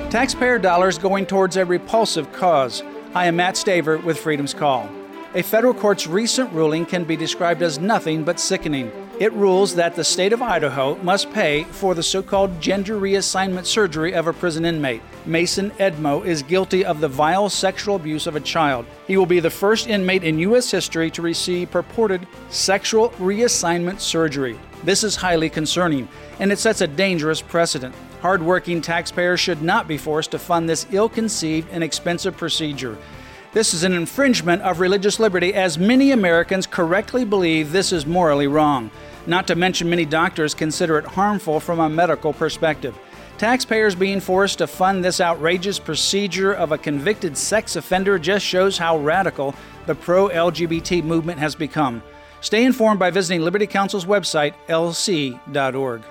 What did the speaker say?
Taxpayer dollars going towards a repulsive cause. I am Matt Staver with Freedom's Call. A federal court's recent ruling can be described as nothing but sickening. It rules that the state of Idaho must pay for the so-called gender reassignment surgery of a prison inmate. Mason Edmo is guilty of the vile sexual abuse of a child. He will be the first inmate in U.S. history to receive purported sexual reassignment surgery. This is highly concerning, and it sets a dangerous precedent. Hard-working taxpayers should not be forced to fund this ill-conceived and expensive procedure. This is an infringement of religious liberty, as many Americans correctly believe this is morally wrong. Not to mention many doctors consider it harmful from a medical perspective. Taxpayers being forced to fund this outrageous procedure of a convicted sex offender just shows how radical the pro-LGBT movement has become. Stay informed by visiting Liberty Counsel's website, lc.org.